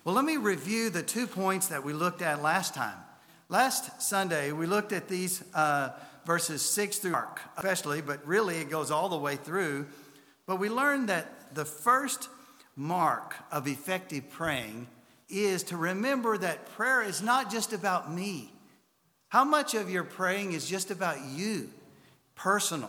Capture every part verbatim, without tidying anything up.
Well, let me review the two points that we looked at last time. Last Sunday, we looked at these uh, verses six through Mark, especially, but really it goes all the way through. But we learned that the first mark of effective praying is to remember that prayer is not just about me. How much of your praying is just about you, personal?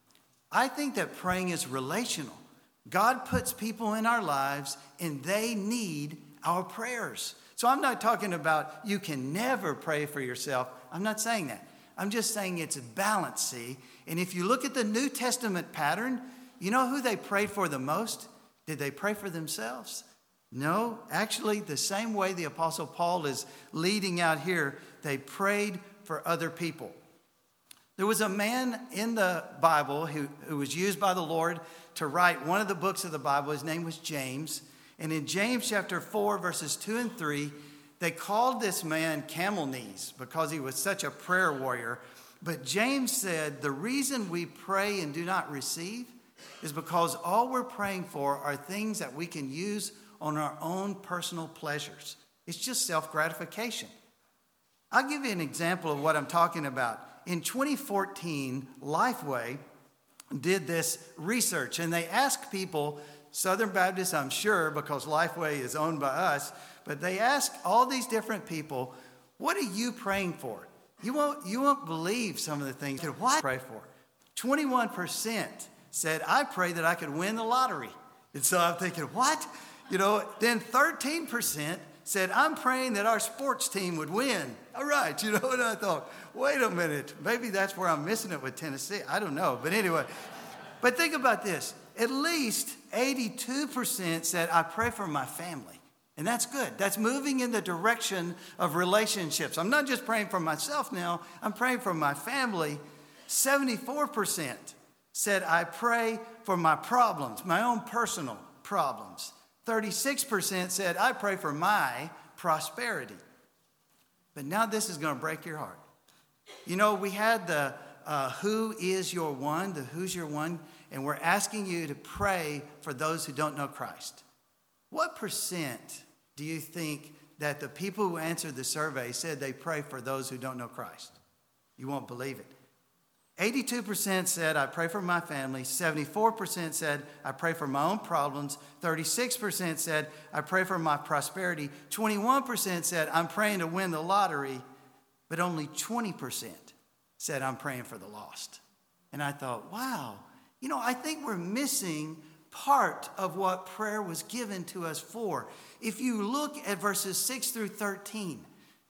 I think that praying is relational. God puts people in our lives and they need our prayers. So I'm not talking about you can never pray for yourself. I'm not saying that. I'm just saying it's a balance, see? And if you look at the New Testament pattern, you know who they prayed for the most? Did they pray for themselves? No, actually, the same way the Apostle Paul is leading out here, they prayed for other people. There was a man in the Bible who, who was used by the Lord to write one of the books of the Bible. His name was James. And in James chapter four, verses two and three, they called this man Camel Knees because he was such a prayer warrior. But James said the reason we pray and do not receive is because all we're praying for are things that we can use on our own personal pleasures. It's just self-gratification. I'll give you an example of what I'm talking about. In twenty fourteen, Lifeway did this research, and they asked people, Southern Baptists, I'm sure, because Lifeway is owned by us, but they asked all these different people, what are you praying for? You won't, you won't believe some of the things that I pray for. twenty-one percent said, I pray that I could win the lottery. And so I'm thinking, what? You know, then thirteen percent said, I'm praying that our sports team would win. All right, you know, and I thought, wait a minute, maybe that's where I'm missing it with Tennessee. I don't know, but anyway. But think about this. At least eighty-two percent said, I pray for my family. And that's good. That's moving in the direction of relationships. I'm not just praying for myself now. I'm praying for my family. seventy-four percent said, I pray for my problems, my own personal problems. thirty-six percent said, I pray for my prosperity. But now this is going to break your heart. You know, we had the uh, Who is Your One, the Who's Your One, and we're asking you to pray for those who don't know Christ. What percent do you think that the people who answered the survey said they pray for those who don't know Christ? You won't believe it. eighty-two percent said, I pray for my family. seventy-four percent said, I pray for my own problems. thirty-six percent said, I pray for my prosperity. twenty-one percent said, I'm praying to win the lottery. But only twenty percent said, I'm praying for the lost. And I thought, wow, you know, I think we're missing part of what prayer was given to us for. If you look at verses six through thirteen,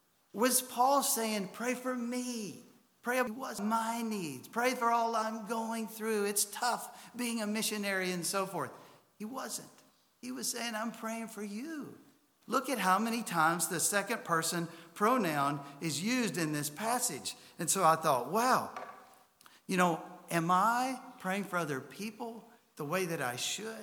was Paul saying, pray for me? Pray for my needs. Pray for all I'm going through. It's tough being a missionary and so forth. He wasn't. He was saying, I'm praying for you. Look at how many times the second person pronoun is used in this passage. And so I thought, wow, you know, am I praying for other people the way that I should?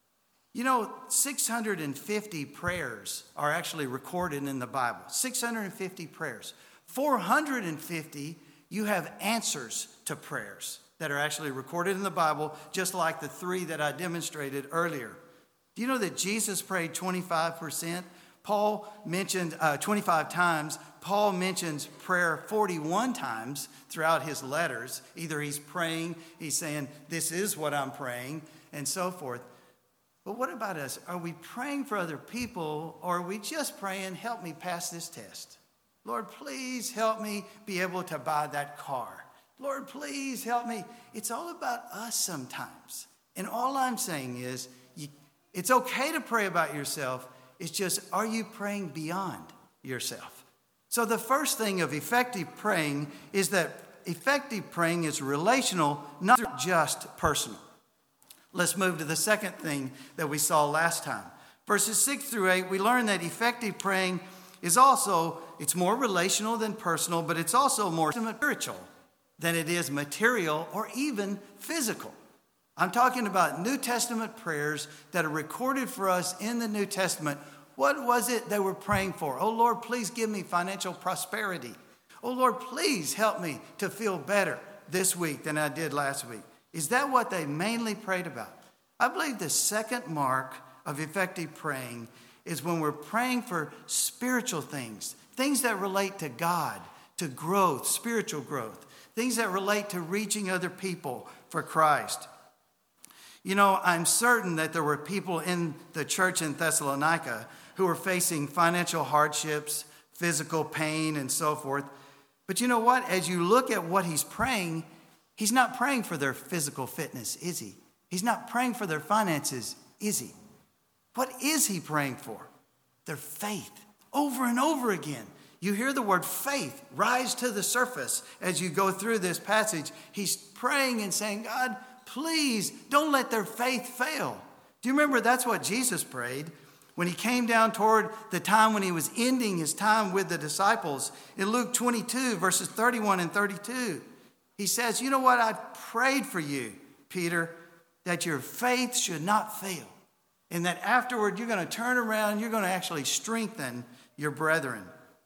You know, six hundred fifty prayers are actually recorded in the Bible. six hundred fifty prayers. four hundred fifty you have answers to prayers that are actually recorded in the Bible, just like the three that I demonstrated earlier. Do you know that Jesus prayed twenty-five percent? Paul mentioned uh, twenty-five times. Paul mentions prayer forty-one times throughout his letters. Either he's praying, he's saying, this is what I'm praying, and so forth. But what about us? Are we praying for other people, or are we just praying, help me pass this test? Lord, please help me be able to buy that car. Lord, please help me. It's all about us sometimes. And all I'm saying is, you, it's okay to pray about yourself. It's just, are you praying beyond yourself? So the first thing of effective praying is that effective praying is relational, not just personal. Let's move to the second thing that we saw last time. Verses six through eight, we learn that effective praying is also, it's more relational than personal, but it's also more spiritual than it is material or even physical. I'm talking about New Testament prayers that are recorded for us in the New Testament. What was it they were praying for? Oh, Lord, please give me financial prosperity. Oh, Lord, please help me to feel better this week than I did last week. Is that what they mainly prayed about? I believe the second mark of effective praying is when we're praying for spiritual things, things that relate to God, to growth, spiritual growth, things that relate to reaching other people for Christ. You know, I'm certain that there were people in the church in Thessalonica who were facing financial hardships, physical pain, and so forth. But you know what? As you look at what he's praying, he's not praying for their physical fitness, is he? He's not praying for their finances, is he? What is he praying for? Their faith. Over and over again, you hear the word faith rise to the surface as you go through this passage. He's praying and saying, God, please don't let their faith fail. Do you remember that's what Jesus prayed when he came down toward the time when he was ending his time with the disciples? In Luke twenty-two, verses thirty-one and thirty-two, he says, you know what? I prayed for you, Peter, that your faith should not fail. And that afterward, you're going to turn around, you're going to actually strengthen your brethren.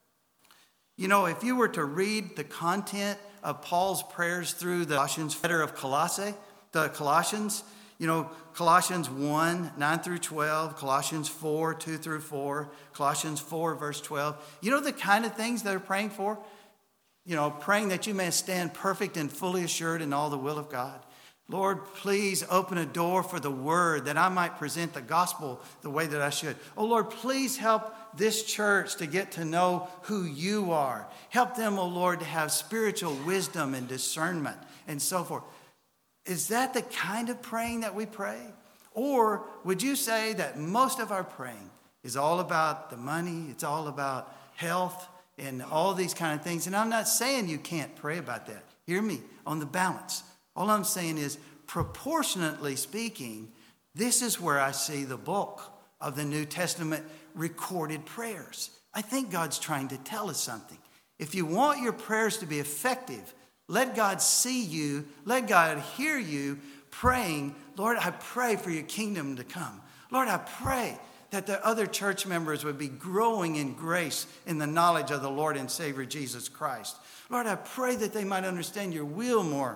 You know, if you were to read the content of Paul's prayers through the Colossians letter of Colossae, the Colossians, you know, Colossians one, nine through twelve, Colossians four, two through four, Colossians four, verse twelve. You know the kind of things they're praying for? You know, praying that you may stand perfect and fully assured in all the will of God. Lord, please open a door for the word that I might present the gospel the way that I should. Oh, Lord, please help this church to get to know who you are. Help them, oh, Lord, to have spiritual wisdom and discernment and so forth. Is that the kind of praying that we pray? Or would you say that most of our praying is all about the money, it's all about health and all these kind of things? And I'm not saying you can't pray about that. Hear me, on the balance. All I'm saying is, proportionately speaking, this is where I see the bulk of the New Testament recorded prayers. I think God's trying to tell us something. If you want your prayers to be effective, let God see you, let God hear you praying, Lord, I pray for your kingdom to come. Lord, I pray that the other church members would be growing in grace in the knowledge of the Lord and Savior Jesus Christ. Lord, I pray that they might understand your will more.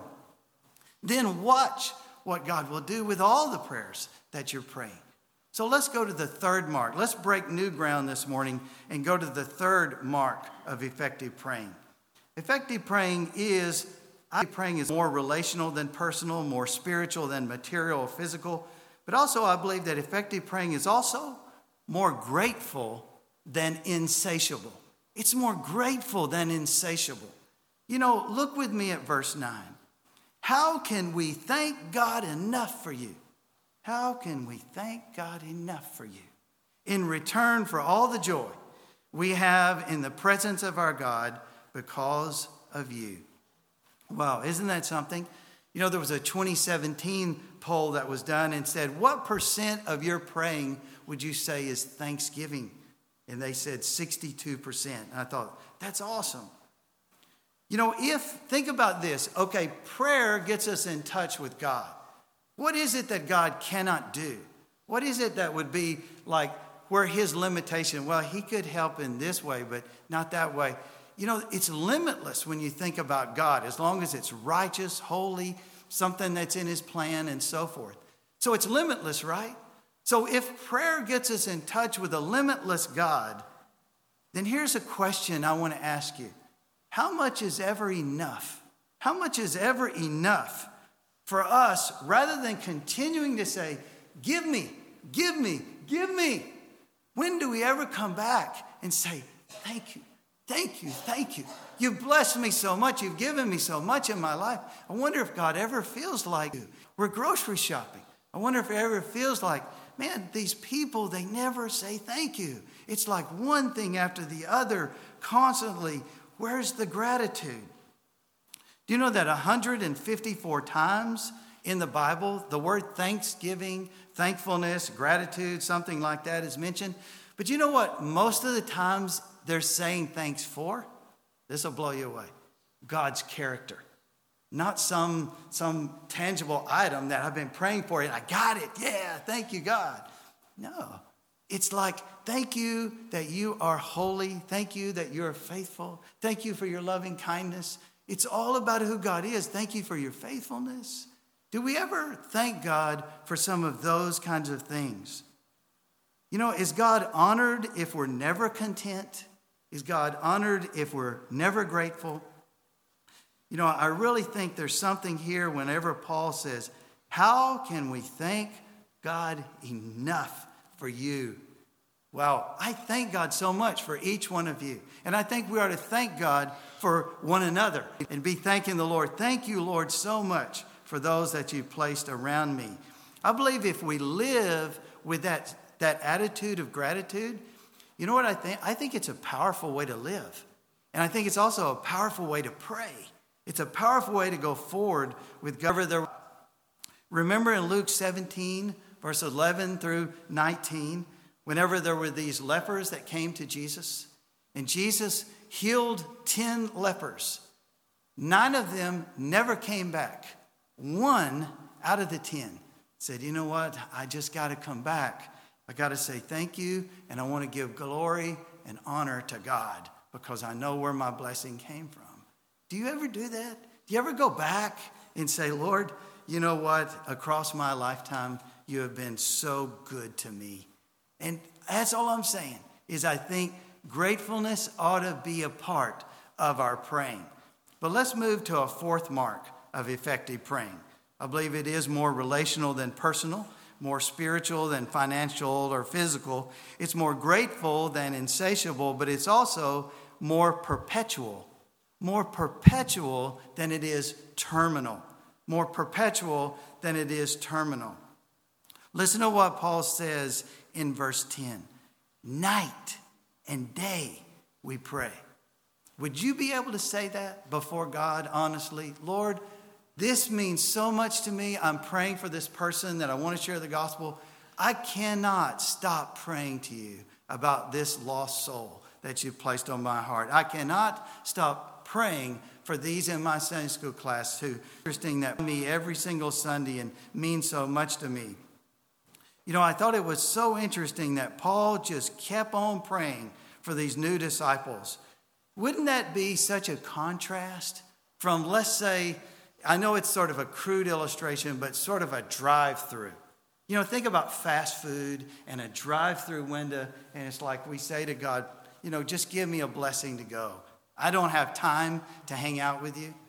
Then watch what God will do with all the prayers that you're praying. So let's go to the third mark. Let's break new ground this morning and go to the third mark of effective praying. Effective praying is, I think praying is more relational than personal, more spiritual than material or physical. But also I believe that effective praying is also more grateful than insatiable. It's more grateful than insatiable. You know, look with me at verse nine. How can we thank God enough for you? How can we thank God enough for you? In return for all the joy we have in the presence of our God because of you. Wow, isn't that something? You know, there was a twenty seventeen poll that was done and said, what percent of your praying would you say is thanksgiving? And they said sixty-two percent. And I thought, that's awesome. You know, if, think about this. Okay, prayer gets us in touch with God. What is it that God cannot do? What is it that would be like where his limitation, well, he could help in this way, but not that way. You know, it's limitless when you think about God, as long as it's righteous, holy, something that's in his plan and so forth. So it's limitless, right? So if prayer gets us in touch with a limitless God, then here's a question I want to ask you. How much is ever enough? How much is ever enough for us, rather than continuing to say, give me, give me, give me? When do we ever come back and say, thank you, thank you, thank you. You've blessed me so much. You've given me so much in my life. I wonder if God ever feels like you. We're grocery shopping. I wonder if it ever feels like, man, these people, they never say thank you. It's like one thing after the other constantly. Where's the gratitude? Do you know that one hundred fifty-four times in the Bible, the word thanksgiving, thankfulness, gratitude, something like that is mentioned? But you know what most of the times they're saying thanks for? This will blow you away. God's character. Not some, some tangible item that I've been praying for and I got it. Yeah, thank you, God. No. It's like, thank you that you are holy. Thank you that you're faithful. Thank you for your loving kindness. It's all about who God is. Thank you for your faithfulness. Do we ever thank God for some of those kinds of things? You know, is God honored if we're never content? Is God honored if we're never grateful? You know, I really think there's something here whenever Paul says, how can we thank God enough for you? Well, I thank God so much for each one of you. And I think we ought to thank God for one another and be thanking the Lord. Thank you, Lord, so much for those that you've placed around me. I believe if we live with that, that attitude of gratitude, you know what I think? I think it's a powerful way to live. And I think it's also a powerful way to pray. It's a powerful way to go forward with God. Remember in Luke seventeen, verse eleven through nineteen, whenever there were these lepers that came to Jesus, and Jesus healed ten lepers. Nine of them never came back. One out of the ten said, you know what? I just got to come back. I got to say thank you, and I want to give glory and honor to God because I know where my blessing came from. Do you ever do that? Do you ever go back and say, Lord, you know what? Across my lifetime, you have been so good to me. And that's all I'm saying is I think gratefulness ought to be a part of our praying. But let's move to a fourth mark of effective praying. I believe it is more relational than personal, more spiritual than financial or physical. It's more grateful than insatiable, but it's also more perpetual, more perpetual than it is terminal, more perpetual than it is terminal. Listen to what Paul says in verse ten. Night and day we pray. Would you be able to say that before God honestly? Lord, this means so much to me. I'm praying for this person that I want to share the gospel. I cannot stop praying to you about this lost soul that you've placed on my heart. I cannot stop praying for these in my Sunday school class who interesting that me every single Sunday and mean so much to me. You know, I thought it was so interesting that Paul just kept on praying for these new disciples. Wouldn't that be such a contrast from, let's say, I know it's sort of a crude illustration, but sort of a drive-through. You know, think about fast food and a drive-through window, and it's like we say to God, you know, just give me a blessing to go. I don't have time to hang out with you.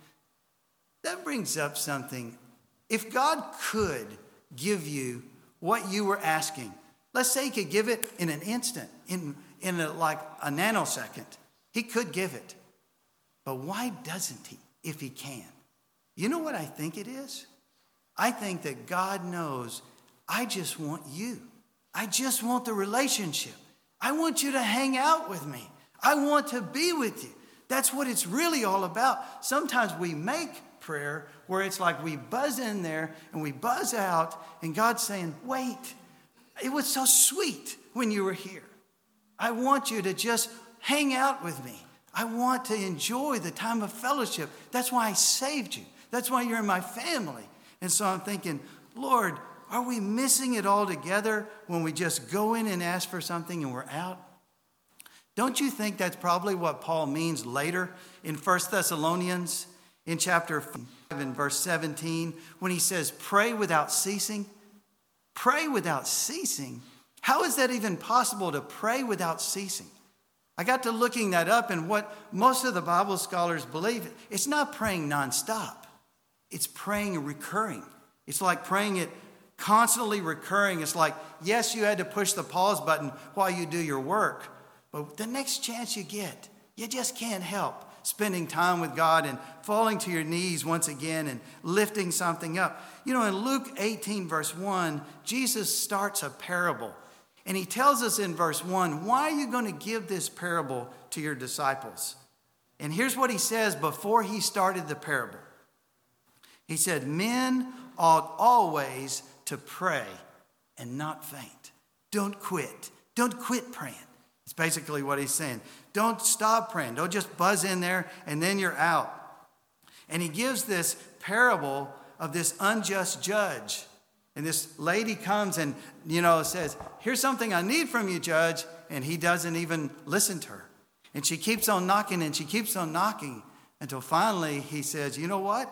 That brings up something. If God could give you what you were asking, let's say he could give it in an instant, in, in a, like a nanosecond, he could give it. But why doesn't he if he can? You know what I think it is? I think that God knows, I just want you. I just want the relationship. I want you to hang out with me. I want to be with you. That's what it's really all about. Sometimes we make prayer where it's like we buzz in there and we buzz out, and God's saying, wait, it was so sweet when you were here. I want you to just hang out with me. I want to enjoy the time of fellowship. That's why I saved you. That's why you're in my family. And so I'm thinking, Lord, are we missing it all together when we just go in and ask for something and we're out? Don't you think that's probably what Paul means later in First Thessalonians in chapter five and verse seventeen when he says, pray without ceasing? Pray without ceasing? How is that even possible to pray without ceasing? I got to looking that up, and what most of the Bible scholars believe, it's not praying nonstop. It's praying recurring. It's like praying it constantly recurring. It's like, yes, you had to push the pause button while you do your work, but the next chance you get, you just can't help spending time with God and falling to your knees once again and lifting something up. You know, in Luke eighteen, verse one, Jesus starts a parable. And he tells us in verse one, why are you going to give this parable to your disciples? And here's what he says before he started the parable. He said, men ought always to pray and not faint. Don't quit. Don't quit praying. It's basically what he's saying. Don't stop praying. Don't just buzz in there and then you're out. And he gives this parable of this unjust judge. And this lady comes and, you know, says, here's something I need from you, judge. And he doesn't even listen to her. And she keeps on knocking and she keeps on knocking until finally he says, you know what?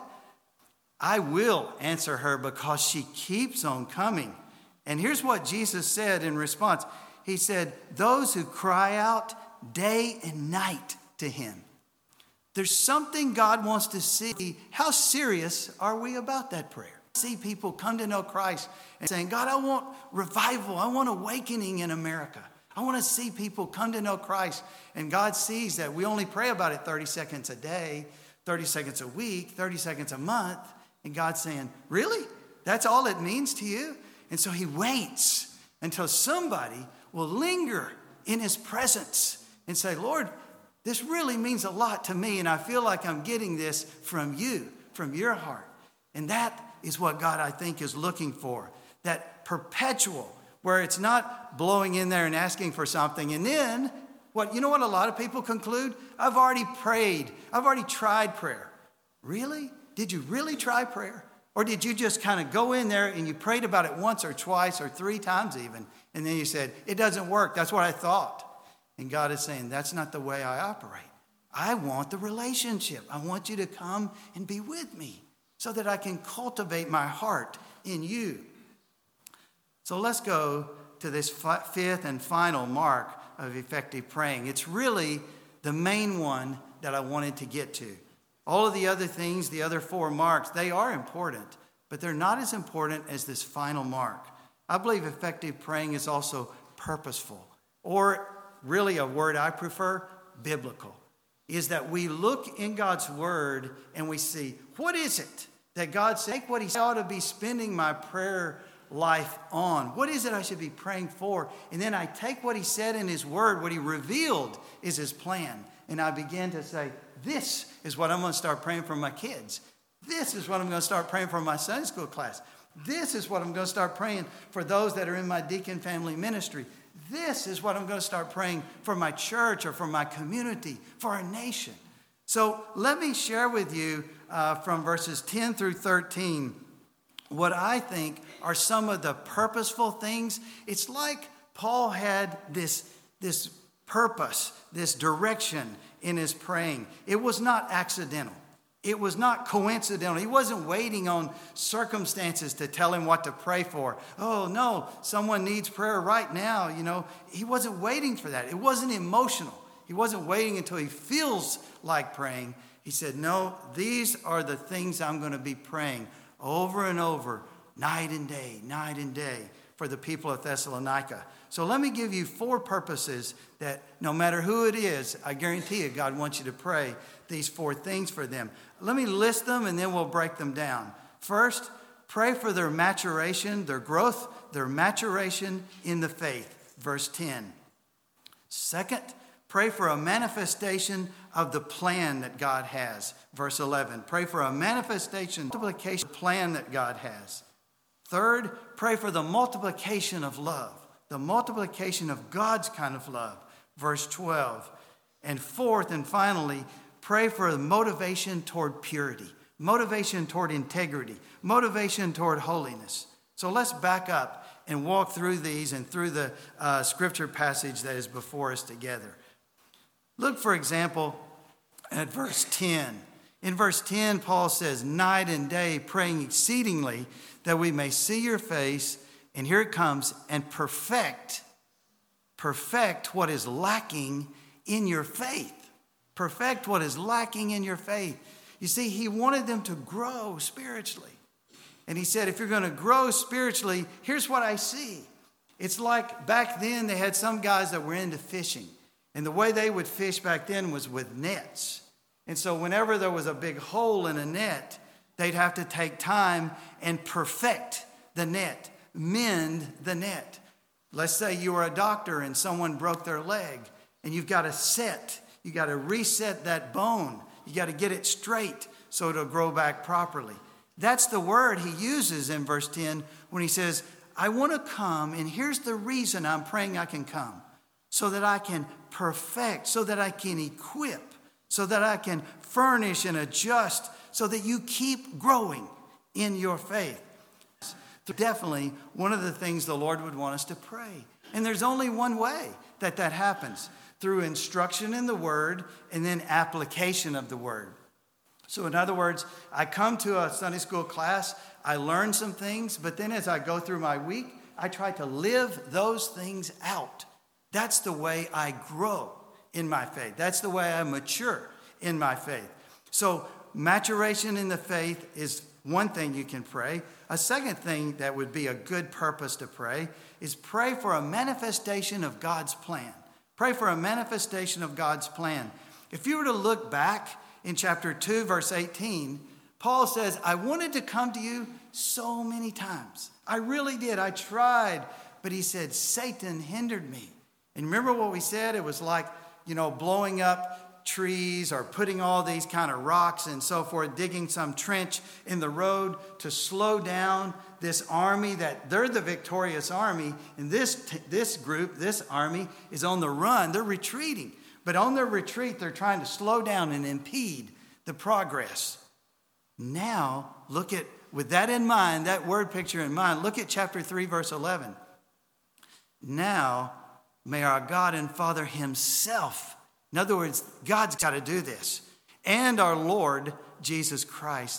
I will answer her because she keeps on coming. And here's what Jesus said in response. He said, those who cry out day and night to him. There's something God wants to see. How serious are we about that prayer? See people come to know Christ and saying, God, I want revival. I want awakening in America. I want to see people come to know Christ. And God sees that we only pray about it thirty seconds a day, thirty seconds a week, thirty seconds a month. And God's saying, really? That's all it means to you? And so he waits until somebody will linger in his presence and say, Lord, this really means a lot to me. And I feel like I'm getting this from you, from your heart. And that is what God, I think, is looking for. That perpetual, where it's not blowing in there and asking for something. And then, what you know what a lot of people conclude? I've already prayed. I've already tried prayer. Really? Did you really try prayer? Or did you just kind of go in there and you prayed about it once or twice or three times even, and then you said, it doesn't work. That's what I thought. And God is saying, that's not the way I operate. I want the relationship. I want you to come and be with me so that I can cultivate my heart in you. So let's go to this fifth and final mark of effective praying. It's really the main one that I wanted to get to. All of the other things, the other four marks, they are important, but they're not as important as this final mark. I believe effective praying is also purposeful, or really a word I prefer, biblical, is that we look in God's word and we see, what is it that God said, what he ought to be spending my prayer life on? What is it I should be praying for? And then I take what he said in his word, what he revealed is his plan. And I begin to say, this is what I'm going to start praying for my kids. This is what I'm going to start praying for my Sunday school class. This is what I'm going to start praying for those that are in my deacon family ministry. This is what I'm going to start praying for my church or for my community, for our nation. So let me share with you uh, from verses ten through thirteen what I think are some of the purposeful things. It's like Paul had this, this purpose, this direction in his praying. It was not accidental. It was not coincidental. He wasn't waiting on circumstances to tell him what to pray for. Oh, no, someone needs prayer right now. You know, he wasn't waiting for that. It wasn't emotional. He wasn't waiting until he feels like praying. He said, no, these are the things I'm going to be praying over and over, night and day, night and day, for the people of Thessalonica. So let me give you four purposes that no matter who it is, I guarantee you God wants you to pray these four things for them. Let me list them and then we'll break them down. First, pray for their maturation, their growth, their maturation in the faith. Verse ten. Second, pray for a manifestation of the plan that God has. Verse eleven. Pray for a manifestation, multiplication plan that God has. Third, pray for the multiplication of love, the multiplication of God's kind of love. Verse twelve. And fourth and finally, pray for the motivation toward purity, motivation toward integrity, motivation toward holiness. So let's back up and walk through these and through the uh, scripture passage that is before us together. Look, for example, at verse ten. In verse ten, Paul says, night and day praying exceedingly that we may see your face, and here it comes, and perfect, perfect what is lacking in your faith. Perfect what is lacking in your faith. You see, he wanted them to grow spiritually. And he said, if you're going to grow spiritually, here's what I see. It's like back then they had some guys that were into fishing. And the way they would fish back then was with nets. And so whenever there was a big hole in a net, they'd have to take time and perfect the net, mend the net. Let's say you were a doctor and someone broke their leg and you've got to set, you got to reset that bone. You got to get it straight so it'll grow back properly. That's the word he uses in verse ten when he says, I want to come, and here's the reason I'm praying I can come, so that I can perfect, so that I can equip, so that I can furnish and adjust, so that you keep growing in your faith. Definitely one of the things the Lord would want us to pray. And there's only one way that that happens, through instruction in the word and then application of the word. So in other words, I come to a Sunday school class, I learn some things, but then as I go through my week, I try to live those things out That's the way I grow in my faith. That's the way I mature in my faith. So maturation in the faith is one thing you can pray. A second thing that would be a good purpose to pray is pray for a manifestation of God's plan. Pray for a manifestation of God's plan. If you were to look back in chapter two, verse eighteen, Paul says, I wanted to come to you so many times. I really did. I tried. But he said, Satan hindered me. And remember what we said? It was like, you know, blowing up trees or putting all these kind of rocks and so forth, digging some trench in the road to slow down this army that they're the victorious army. And this, this group, this army is on the run. They're retreating. But on their retreat, they're trying to slow down and impede the progress. Now, look at, with that in mind, that word picture in mind, look at chapter three, verse eleven. Now, may our God and Father himself, in other words, God's got to do this, and our Lord Jesus Christ,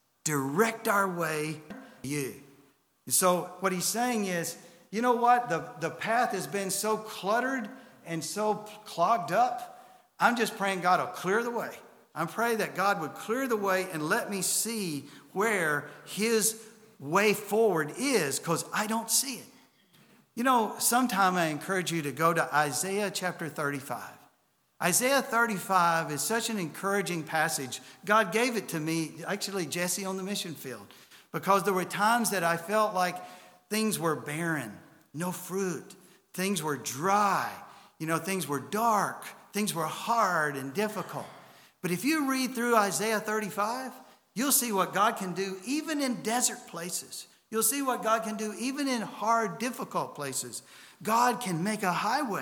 direct our way to you. And so what he's saying is, you know what? The, the path has been so cluttered and so clogged up. I'm just praying God will clear the way. I'm praying that God would clear the way and let me see where his way forward is, because I don't see it. You know, sometime I encourage you to go to Isaiah chapter thirty-five. Isaiah thirty-five is such an encouraging passage. God gave it to me, actually, Jesse, on the mission field, because there were times that I felt like things were barren, no fruit. Things were dry. You know, things were dark. Things were hard and difficult. But if you read through Isaiah thirty-five, you'll see what God can do even in desert places. You'll see what God can do even in hard, difficult places. God can make a highway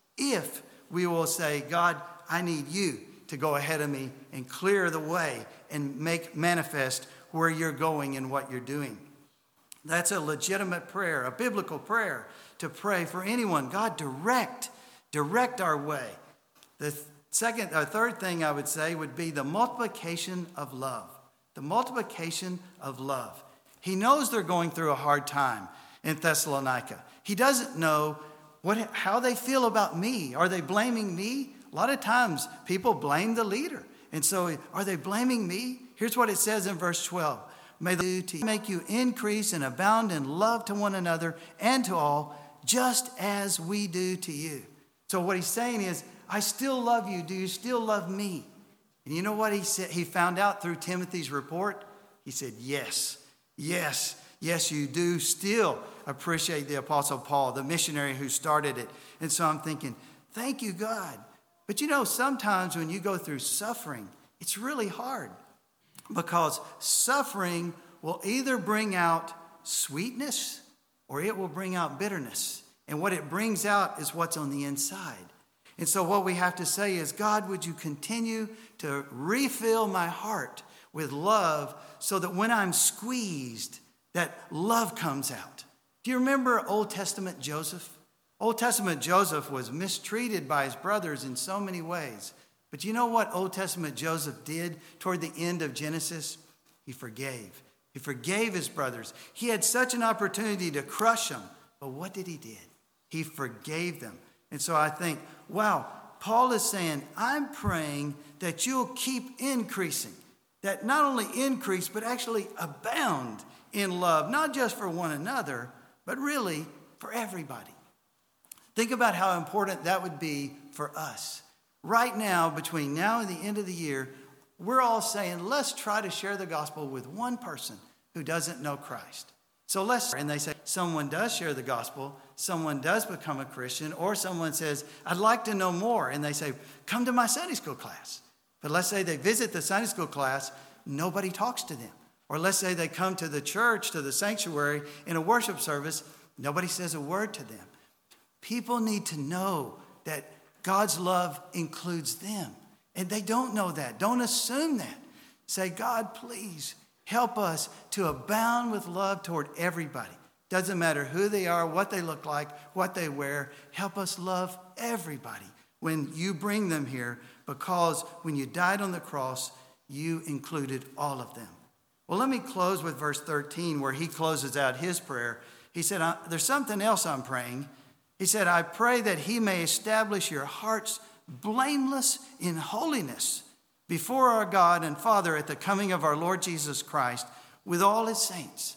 if we will say, God, I need you to go ahead of me and clear the way and make manifest where you're going and what you're doing. That's a legitimate prayer, a biblical prayer to pray for anyone. God, direct, direct our way. The second, or third thing I would say would be the multiplication of love. The multiplication of love. He knows they're going through a hard time in Thessalonica. He doesn't know what, how they feel about me. Are they blaming me? A lot of times people blame the leader. And so are they blaming me? Here's what it says in verse twelve. May the to make you increase and abound in love to one another and to all, just as we do to you. So what he's saying is, I still love you. Do you still love me? And you know what he said? He found out through Timothy's report. He said, yes, yes, yes, you do still appreciate the Apostle Paul, the missionary who started it. And so I'm thinking, thank you, God. But you know, sometimes when you go through suffering, it's really hard, because suffering will either bring out sweetness or it will bring out bitterness. And what it brings out is what's on the inside. And so what we have to say is, God, would you continue to refill my heart with love so that when I'm squeezed, that love comes out. Do you remember Old Testament Joseph? Old Testament Joseph was mistreated by his brothers in so many ways. But you know what Old Testament Joseph did toward the end of Genesis? He forgave. He forgave his brothers. He had such an opportunity to crush them. But what did he do? He forgave them. And so I think, wow, Paul is saying, I'm praying that you'll keep increasing. That not only increase, but actually abound in love. Not just for one another, but really for everybody. Think about how important that would be for us. Right now, between now and the end of the year, we're all saying, let's try to share the gospel with one person who doesn't know Christ. So let's, and they say, someone does share the gospel, someone does become a Christian, or someone says, I'd like to know more. And they say, come to my Sunday school class. But let's say they visit the Sunday school class, nobody talks to them. Or let's say they come to the church, to the sanctuary in a worship service, nobody says a word to them. People need to know that God's love includes them. And they don't know that. Don't assume that. Say, God, please help us to abound with love toward everybody. Doesn't matter who they are, what they look like, what they wear. Help us love everybody when you bring them here, because when you died on the cross, you included all of them. Well, let me close with verse thirteen, where he closes out his prayer. He said, there's something else I'm praying. He said, I pray that he may establish your hearts blameless in holiness before our God and Father at the coming of our Lord Jesus Christ with all his saints.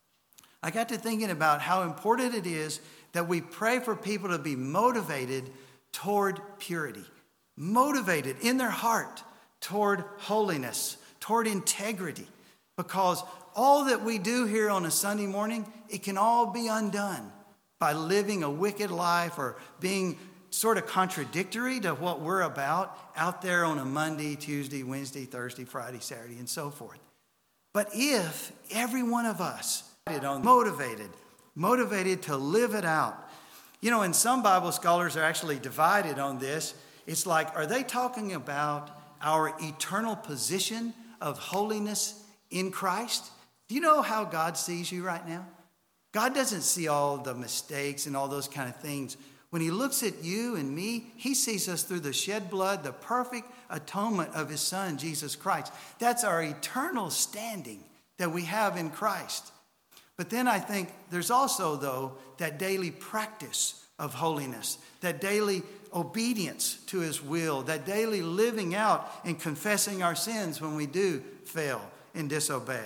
I got to thinking about how important it is that we pray for people to be motivated toward purity, motivated in their heart toward holiness, toward integrity, because all that we do here on a Sunday morning, it can all be undone by living a wicked life or being sort of contradictory to what we're about out there on a Monday, Tuesday, Wednesday, Thursday, Friday, Saturday, and so forth. But if every one of us motivated, motivated to live it out. You know, and some Bible scholars are actually divided on this. It's like, are they talking about our eternal position of holiness in Christ? Do you know how God sees you right now? God doesn't see all the mistakes and all those kind of things. When he looks at you and me, he sees us through the shed blood, the perfect atonement of his son, Jesus Christ. That's our eternal standing that we have in Christ. But then I think there's also, though, that daily practice of holiness, that daily obedience to his will, that daily living out and confessing our sins when we do fail and disobey.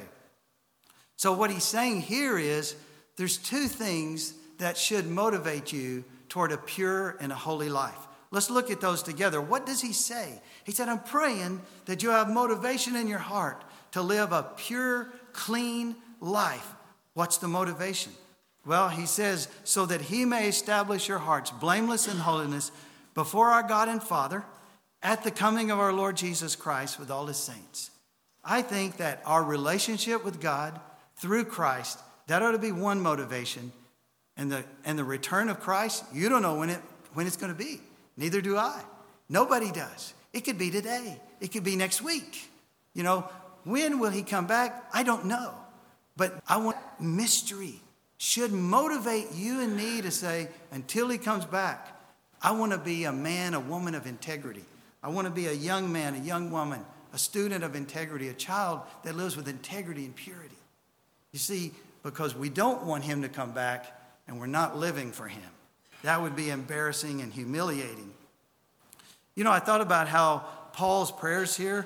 So what he's saying here is there's two things that should motivate you toward a pure and a holy life. Let's look at those together. What does he say? He said, I'm praying that you have motivation in your heart to live a pure, clean life. What's the motivation? Well, he says, so that he may establish your hearts blameless in holiness before our God and Father at the coming of our Lord Jesus Christ with all his saints. I think that our relationship with God through Christ, that ought to be one motivation. And the, and the return of Christ, you don't know when, it, when it's going to be. Neither do I. Nobody does. It could be today. It could be next week. You know, when will he come back? I don't know. But I want mystery should motivate you and me to say, until he comes back, I want to be a man, a woman of integrity. I want to be a young man, a young woman, a student of integrity, a child that lives with integrity and purity. You see, because we don't want him to come back and we're not living for him. That would be embarrassing and humiliating. You know, I thought about how Paul's prayers here,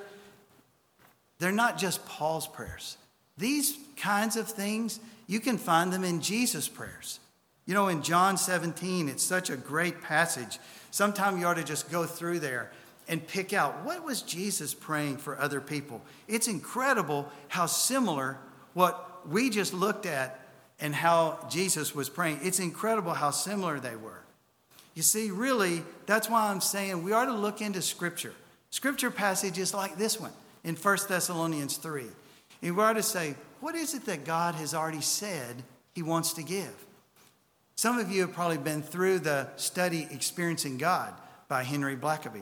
they're not just Paul's prayers. These kinds of things, you can find them in Jesus' prayers. You know, in John seventeen, it's such a great passage. Sometime you ought to just go through there and pick out what was Jesus praying for other people. It's incredible how similar what we just looked at and how Jesus was praying. It's incredible how similar they were. You see, really, that's why I'm saying we ought to look into Scripture. Scripture passages like this one in First Thessalonians three. And we ought to say, what is it that God has already said he wants to give? Some of you have probably been through the study Experiencing God by Henry Blackaby.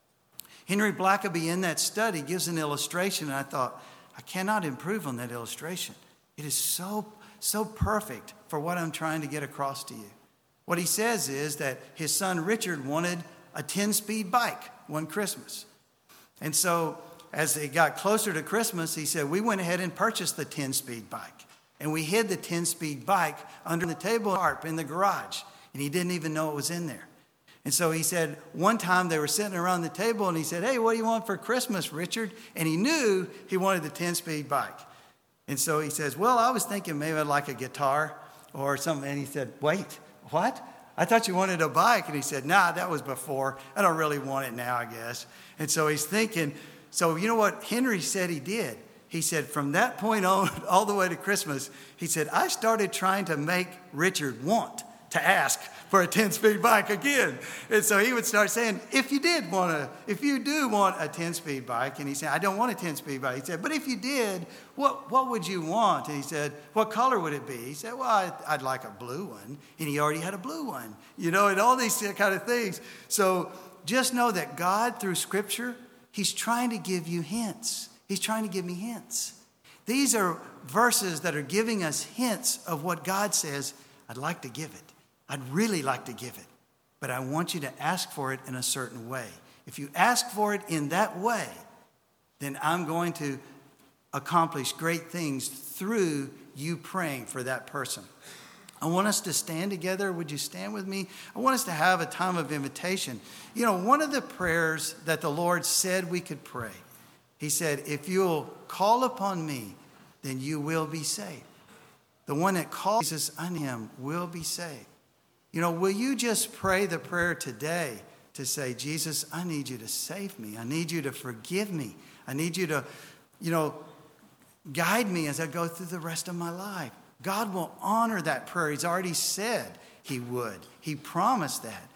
Henry Blackaby in that study gives an illustration, and I thought, I cannot improve on that illustration. It is so, so perfect for what I'm trying to get across to you. What he says is that his son Richard wanted a ten-speed bike one Christmas. And so as they got closer to Christmas, he said, we went ahead and purchased the ten-speed bike. And we hid the ten-speed bike under the table tarp in the garage. And he didn't even know it was in there. And so he said, one time they were sitting around the table and he said, hey, what do you want for Christmas, Richard? And he knew he wanted the ten-speed bike. And so he says, well, I was thinking maybe I'd like a guitar or something. And he said, wait, what? I thought you wanted a bike. And he said, nah, that was before. I don't really want it now, I guess. And so he's thinking, so you know what Henry said he did? He said, from that point on, all the way to Christmas, he said, I started trying to make Richard want to ask for a ten-speed bike again. And so he would start saying, if you did want a, if you do want a ten-speed bike, and he said, I don't want a ten-speed bike. He said, but if you did, what, what would you want? And he said, what color would it be? He said, well, I'd, I'd like a blue one. And he already had a blue one, you know, and all these kind of things. So just know that God, through Scripture, he's trying to give you hints. He's trying to give me hints. These are verses that are giving us hints of what God says, I'd like to give it. I'd really like to give it. But I want you to ask for it in a certain way. If you ask for it in that way, then I'm going to accomplish great things through you praying for that person. I want us to stand together. Would you stand with me? I want us to have a time of invitation. You know, one of the prayers that the Lord said we could pray, he said, if you'll call upon me, then you will be saved. The one that calls Jesus on him will be saved. You know, will you just pray the prayer today to say, Jesus, I need you to save me. I need you to forgive me. I need you to, you know, guide me as I go through the rest of my life. God will honor that prayer. He's already said he would. He promised that.